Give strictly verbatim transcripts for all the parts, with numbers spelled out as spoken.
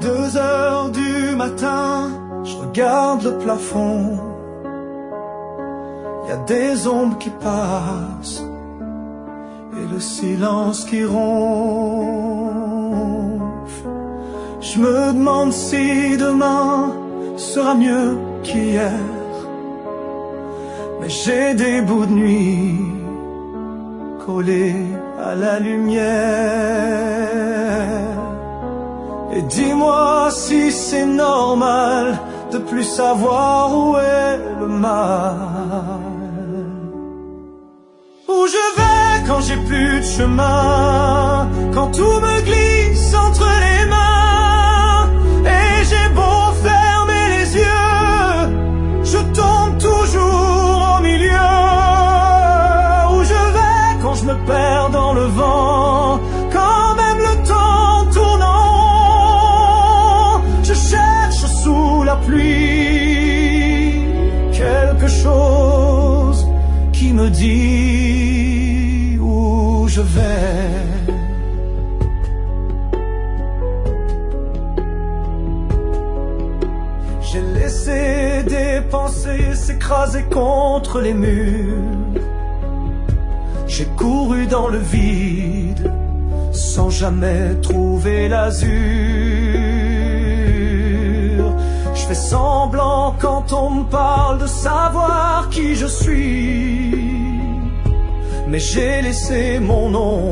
Deux heures du matin, je regarde le plafond. Y a des ombres qui passent et le silence qui ronfle. Je me demande si demain sera mieux qu'hier. Mais j'ai des bouts de nuit collés à la lumière. Et dis-moi si c'est normal de plus savoir où est le mal. Où je vais quand j'ai plus de chemin, quand tout me glisse entre les mains. Et j'ai beau fermer les yeux, je tombe toujours au milieu. Où je vais quand je me perds dans le vent, quand même le temps tourne en rond. Je cherche sous la pluie quelque chose qui me dit où je vais. J'ai laissé des pensées s'écraser contre les murs. J'ai couru dans le vide sans jamais trouver l'azur. Je fais semblant quand on me parle de savoir qui je suis, mais j'ai laissé mon nom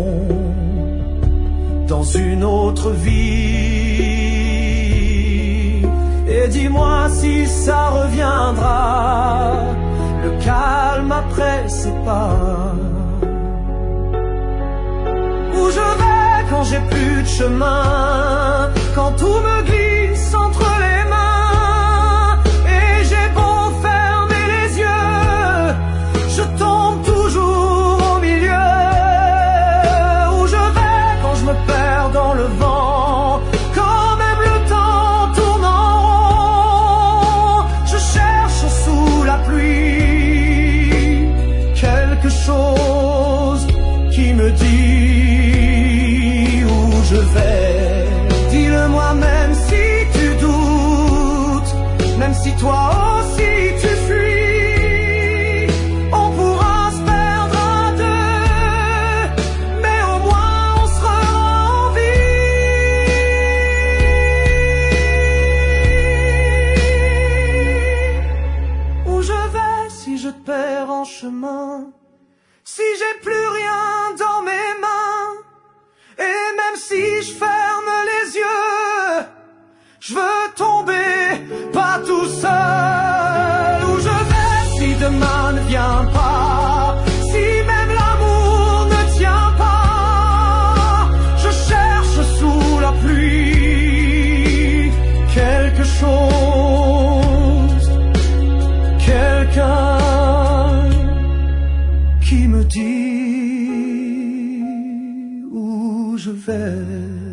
dans une autre vie. Et dis-moi si ça reviendra, le calme après ces pas. Où je vais quand j'ai plus de chemin, quand tout me glisse entre les mains. Et j'ai beau fermer les yeux, je tombe toujours au milieu. Où je vais quand je me perds dans le vent, quand même le temps tourne en rond. Je cherche sous la pluie quelque chose qui me dit où je vais. Dis-le-moi même si tu doutes, même si toi aussi tu fuis. On pourra se perdre à deux, mais au moins on sera en vie. Où je vais si je te perds en chemin, si j'ai plus rien dans mes mains, et même si je ferme les yeux, je veux tomber pas tout seul. Où je vais si demain ne vient pas, si même l'amour ne tient pas. Je cherche sous la pluie quelque chose, quelqu'un qui me dit où je vais.